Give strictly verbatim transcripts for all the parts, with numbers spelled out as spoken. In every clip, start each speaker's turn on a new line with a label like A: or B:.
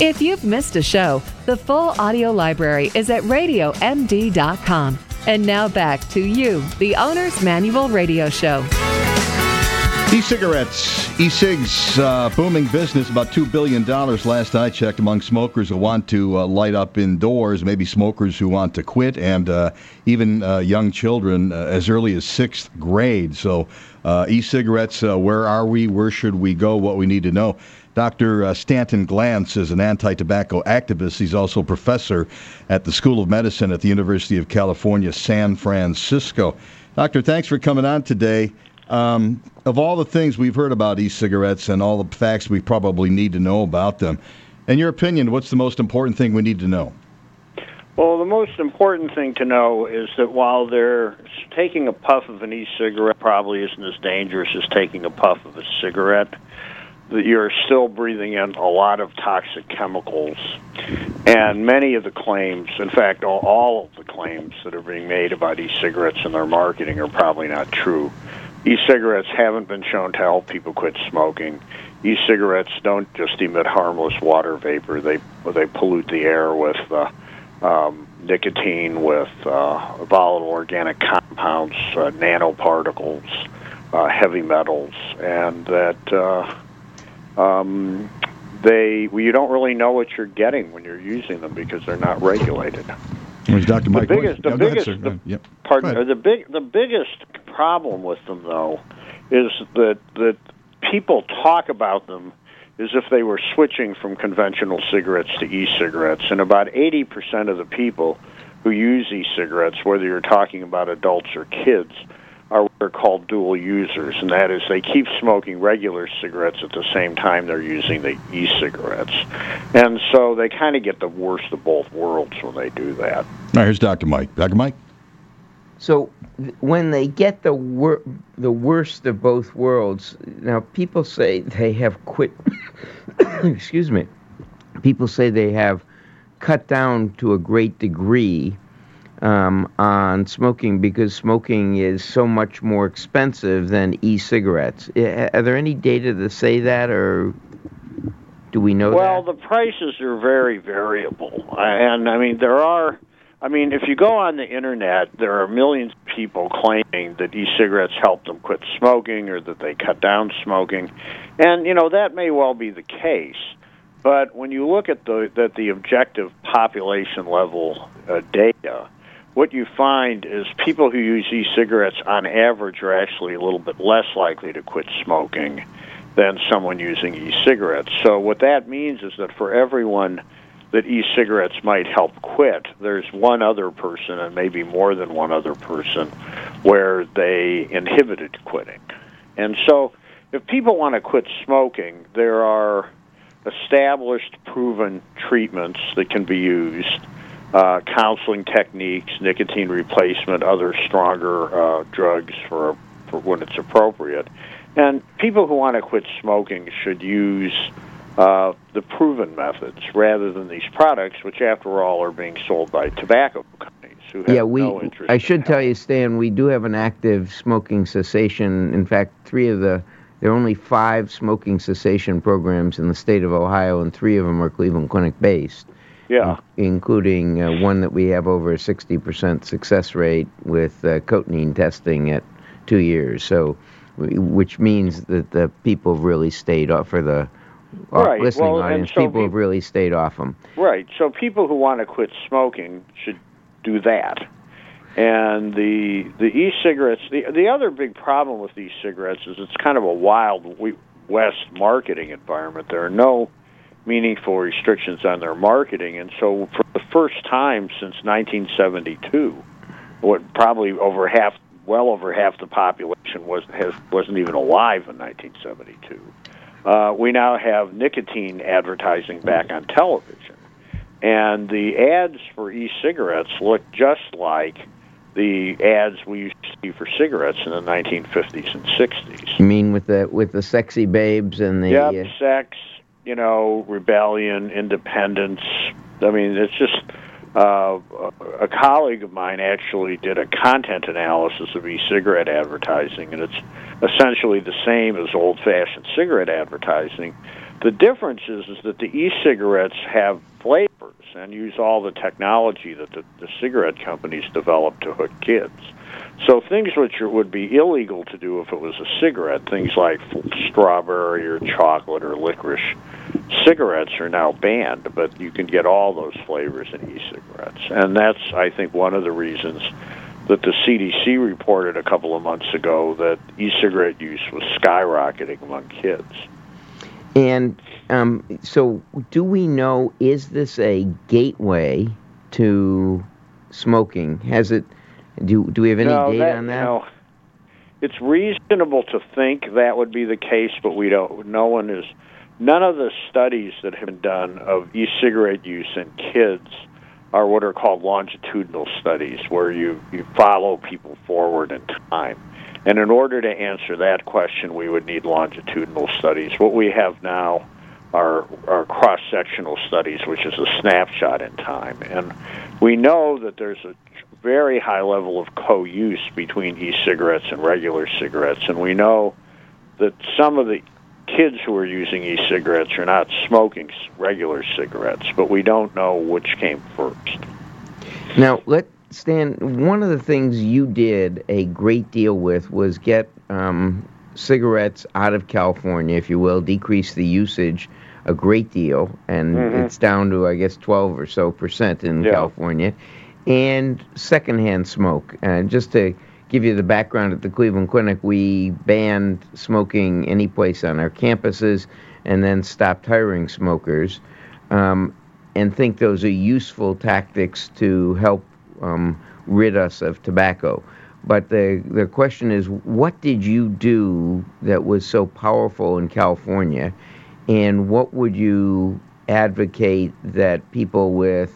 A: If you've missed a show, the full audio library is at radio m d dot com. And now back to you, the Owner's Manual Radio Show.
B: E-cigarettes, e-cigs, uh, booming business, about two billion dollars last I checked among smokers who want to uh, light up indoors, maybe smokers who want to quit, and uh, even uh, young children uh, as early as sixth grade. So uh, e-cigarettes, uh, where are we? Where should we go? What we need to know. Doctor Uh, Stanton Glantz is an anti-tobacco activist. He's also professor at the School of Medicine at the University of California, San Francisco. Doctor, thanks for coming on today. Um, of all the things we've heard about e-cigarettes and all the facts we probably need to know about them, in your opinion, what's the most important thing we need to know?
C: Well, the most important thing to know is that while they're taking a puff of an e-cigarette probably isn't as dangerous as taking a puff of a cigarette, that you're still breathing in a lot of toxic chemicals. And many of the claims, in fact, all, all of the claims that are being made about e-cigarettes and their marketing are probably not true. E-cigarettes haven't been shown to help people quit smoking. E-cigarettes don't just emit harmless water vapor. They they pollute the air with uh, um, nicotine, with uh, volatile organic compounds, uh, nanoparticles, uh, heavy metals, and that uh, um, they well, you don't really know what you're getting when you're using them because they're not regulated.
B: Where's Doctor Mike?
C: The biggest, the
B: oh,
C: biggest,
B: ahead,
C: the,
B: yep.
C: pardon, or the big, the biggest problem with them though, is that that people talk about them as if they were switching from conventional cigarettes to e-cigarettes, and about eighty percent of the people who use e-cigarettes, whether you're talking about adults or kids, are what are called dual users, and that is they keep smoking regular cigarettes at the same time they're using the e-cigarettes. And so they kind of get the worst of both worlds when they do that.
B: All right, here's Doctor Mike. Doctor Mike?
D: So th- when they get the wor- the worst of both worlds, now people say they have quit, excuse me, people say they have cut down to a great degree Um, on smoking because smoking is so much more expensive than e-cigarettes. Are there any data to say that, or do we know
C: well,
D: that?
C: Well, the prices are very variable. And, I mean, there are, I mean, if you go on the Internet, there are millions of people claiming that e-cigarettes help them quit smoking or that they cut down smoking. And, you know, that may well be the case. But when you look at the, at the objective population level uh, data, what you find is people who use e-cigarettes on average are actually a little bit less likely to quit smoking than someone using e-cigarettes. So what that means is that for everyone that e-cigarettes might help quit, there's one other person, and maybe more than one other person, where they inhibited quitting. And so if people want to quit smoking, there are established, proven treatments that can be used. Uh, counseling techniques, nicotine replacement, other stronger uh, drugs for, for when it's appropriate. And people who want to quit smoking should use uh, the proven methods rather than these products, which, after all, are being sold by tobacco companies who have
D: yeah, we,
C: no interest.
D: I should
C: in
D: tell
C: health.
D: you, Stan, we do have an active smoking cessation. In fact, three of the there are only five smoking cessation programs in the state of Ohio, and three of them are Cleveland Clinic based.
C: Yeah.
D: Including uh, one that we have over a sixty percent success rate with uh, cotinine testing at two years. So, which means that the people have really stayed off for the uh,
C: right.
D: listening
C: well,
D: audience.
C: So
D: people have really stayed off them.
C: Right. So people who want to quit smoking should do that. And the the e-cigarettes, the the other big problem with e-cigarettes is it's kind of a wild west marketing environment. There are no meaningful restrictions on their marketing, and so for the first time since nineteen seventy-two, what probably over half, well over half the population was has wasn't even alive in nineteen seventy-two. Uh, we now have nicotine advertising back on television, and the ads for e-cigarettes look just like the ads we used to see for cigarettes in the nineteen fifties and sixties.
D: You mean with the with the sexy babes and the
C: yep,
D: uh,
C: sex. You know, rebellion, independence. I mean, it's just uh, a colleague of mine actually did a content analysis of e-cigarette advertising, and it's essentially the same as old-fashioned cigarette advertising, The difference is, is that the e-cigarettes have flavors and use all the technology that the, the cigarette companies develop to hook kids. So things which are, would be illegal to do if it was a cigarette, things like strawberry or chocolate or licorice cigarettes are now banned, but you can get all those flavors in e-cigarettes. And that's, I think, one of the reasons that the C D C reported a couple of months ago that e-cigarette use was skyrocketing among kids.
D: And um, so do we know, is this a gateway to smoking? Has it, do, do we have any
C: no,
D: data
C: that,
D: on that?
C: You know, it's reasonable to think that would be the case, but we don't, no one is, none of the studies that have been done of e-cigarette use in kids are what are called longitudinal studies, where you, you follow people forward in time. And in order to answer that question, we would need longitudinal studies. What we have now are, are cross-sectional studies, which is a snapshot in time. And we know that there's a very high level of co-use between e-cigarettes and regular cigarettes. And we know that some of the kids who are using e-cigarettes are not smoking regular cigarettes, but we don't know which came first.
D: Now, let Stan, one of the things you did a great deal with was get um, cigarettes out of California, if you will, decrease the usage a great deal, and mm-hmm. it's down to, I guess, twelve or so percent in yeah. California, and secondhand smoke. And just to give you the background, at the Cleveland Clinic, we banned smoking any place on our campuses and then stopped hiring smokers, um, and think those are useful tactics to help Um, rid us of tobacco. But the the question is, what did you do that was so powerful in California, and what would you advocate that people with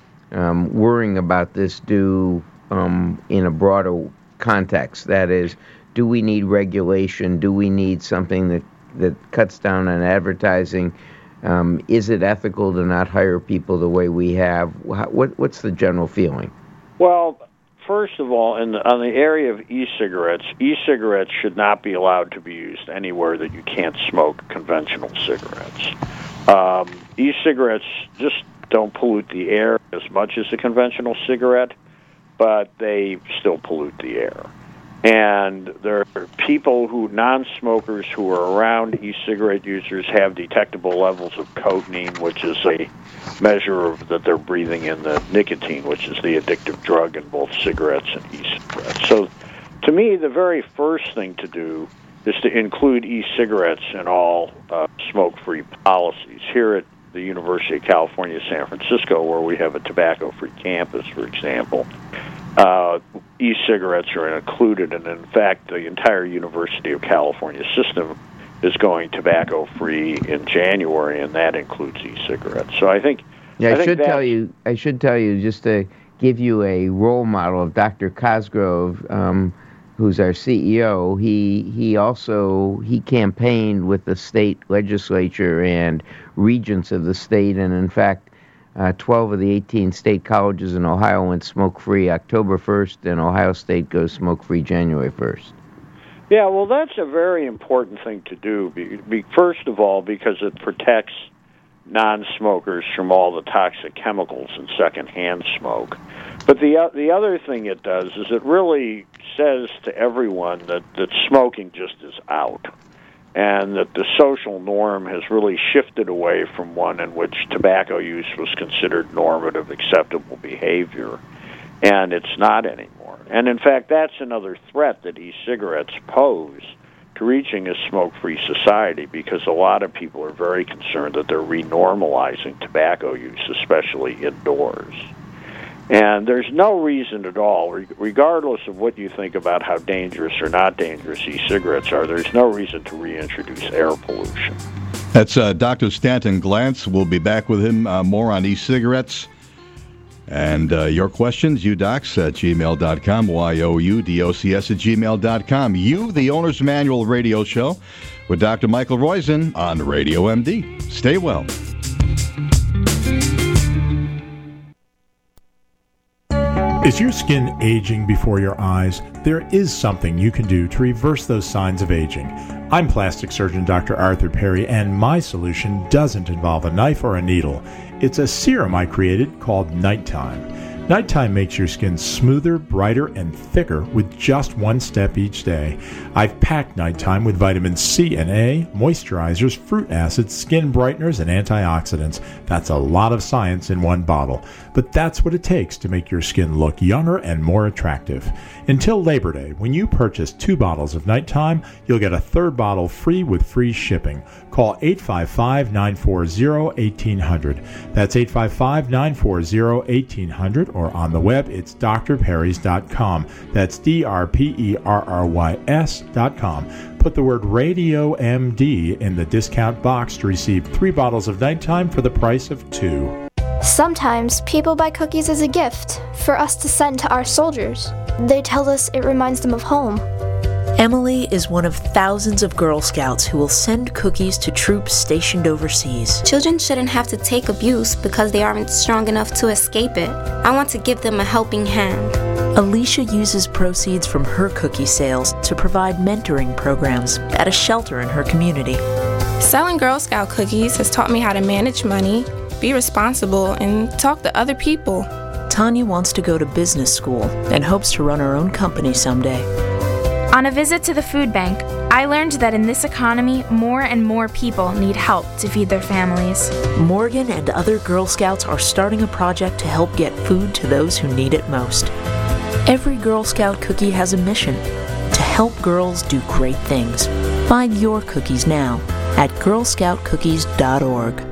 D: um, worrying about this do um, in a broader context? That is, do we need regulation? Do we need something that, that cuts down on advertising? Um, is it ethical to not hire people the way we have? What, what's the general feeling?
C: Well, first of all, in the, on the area of e-cigarettes, e-cigarettes should not be allowed to be used anywhere that you can't smoke conventional cigarettes. Um, e-cigarettes just don't pollute the air as much as a conventional cigarette, but they still pollute the air. And there are people who, non-smokers who are around e-cigarette users have detectable levels of cotinine, which is a measure of that they're breathing in the nicotine, which is the addictive drug in both cigarettes and e-cigarettes. So to me, the very first thing to do is to include e-cigarettes in all uh, smoke-free policies. Here at the University of California, San Francisco, where we have a tobacco-free campus, for example, uh, e-cigarettes are included, and in fact, the entire University of California system is going tobacco-free in January, and that includes e-cigarettes. So I think,
D: yeah, I,
C: I think
D: should
C: that,
D: tell you, I should tell you just to give you a role model of Doctor Cosgrove, um, who's our C E O. He he also he campaigned with the state legislature and regents of the state, and in fact, Uh, twelve of the eighteen state colleges in Ohio went smoke-free October first, and Ohio State goes smoke-free January first.
C: Yeah, well, that's a very important thing to do. Be, be, first of all, because it protects non-smokers from all the toxic chemicals in secondhand smoke. But the uh, the other thing it does is it really says to everyone that, that smoking just is out, and that the social norm has really shifted away from one in which tobacco use was considered normative, acceptable behavior, and it's not anymore. And in fact, that's another threat that e-cigarettes pose to reaching a smoke-free society, because a lot of people are very concerned that they're renormalizing tobacco use, especially indoors. And there's no reason at all, regardless of what you think about how dangerous or not dangerous e-cigarettes are, there's no reason to reintroduce air pollution.
B: That's uh, Doctor Stanton Glantz. We'll be back with him uh, more on e-cigarettes. And uh, your questions, udocs at gmail dot com, Y O U D O C S at gmail dot com. You, the Owner's Manual radio show with Doctor Michael Roizen on Radio M D. Stay well.
E: Is your skin aging before your eyes? There is something you can do to reverse those signs of aging. I'm plastic surgeon Doctor Arthur Perry, and my solution doesn't involve a knife or a needle. It's a serum I created called Nighttime. Nighttime makes your skin smoother, brighter, and thicker with just one step each day. I've packed Nighttime with vitamin C and A, moisturizers, fruit acids, skin brighteners, and antioxidants. That's a lot of science in one bottle. But that's what it takes to make your skin look younger and more attractive. Until Labor Day, when you purchase two bottles of Nighttime, you'll get a third bottle free with free shipping. Call eight five five, nine four zero, one eight zero zero. That's eight five five, nine four zero, one eight zero zero, or on the web, it's d r perrys dot com. That's D R P E R R Y S dot com. Put the word Radio M D in the discount box to receive three bottles of Nighttime for the price of two.
F: Sometimes people buy cookies as a gift for us to send to our soldiers. They tell us it reminds them of home.
G: Emily is one of thousands of Girl Scouts who will send cookies to troops stationed overseas.
H: Children shouldn't have to take abuse because they aren't strong enough to escape it. I want to give them a helping hand.
G: Alicia uses proceeds from her cookie sales to provide mentoring programs at a shelter in her community.
I: Selling Girl Scout cookies has taught me how to manage money, be responsible, and talk to other people.
G: Tanya wants to go to business school and hopes to run her own company someday.
J: On a visit to the food bank, I learned that in this economy, more and more people need help to feed their families.
G: Morgan and other Girl Scouts are starting a project to help get food to those who need it most. Every Girl Scout cookie has a mission: to help girls do great things. Find your cookies now at girl scout cookies dot org.